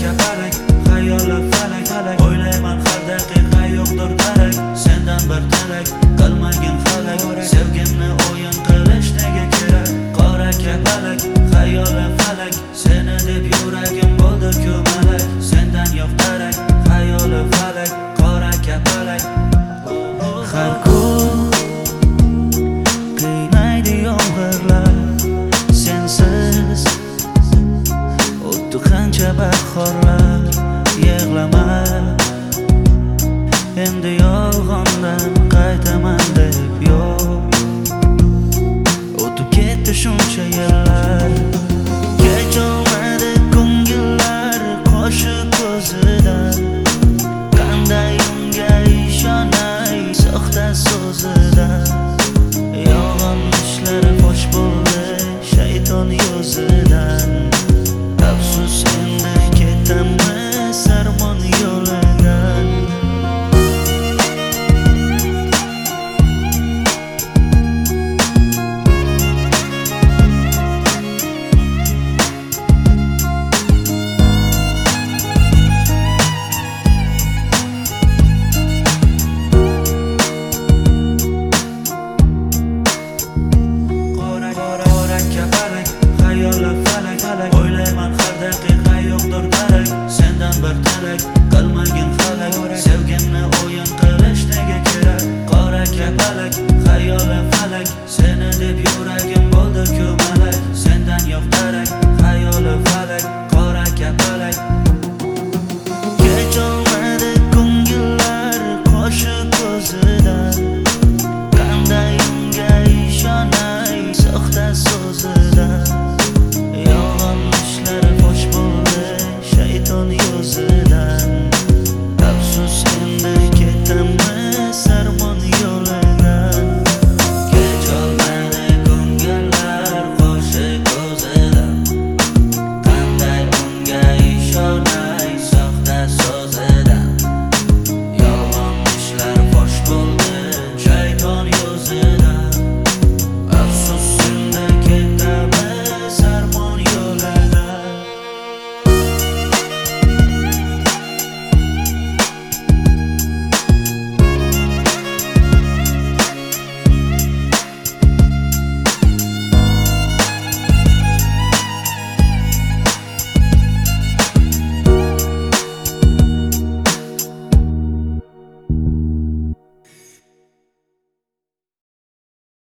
kapalak, xayoli falak. O'ylayman har daqiqa yo'qdir darak. Sendan bir talak, qilmagin halak. Sevgimni o'yin qilish nega kerak? Qora kapalak, xayoli falak. Seni deb yuragim bo'ldi ko'malak. Sendan yo'q darak, xayoli falak. Qora kapalak. Har kun qiynaydi yomg'irlar. Sensiz o'tdi qancha bahorlar. Yig'lama, endi yolg'ondan qaytaman deb yo'q. O'tib ketdi shuncha yillar. Kecholmadi ko'ngillar qoshi ko'zidan. Qanday unga ishonay soxta so'zidan. Yolg'on ishlari fosh bo'ldi shayton yo'zidan. Afsus endi ketamiz armon yo'lidan. O'ylayman har daqiqa yo'qdir darak. Sendan bir talak, qilmagin halak. Sevgimni o'yin qilish nega kerak? Qora kapalak, xayoli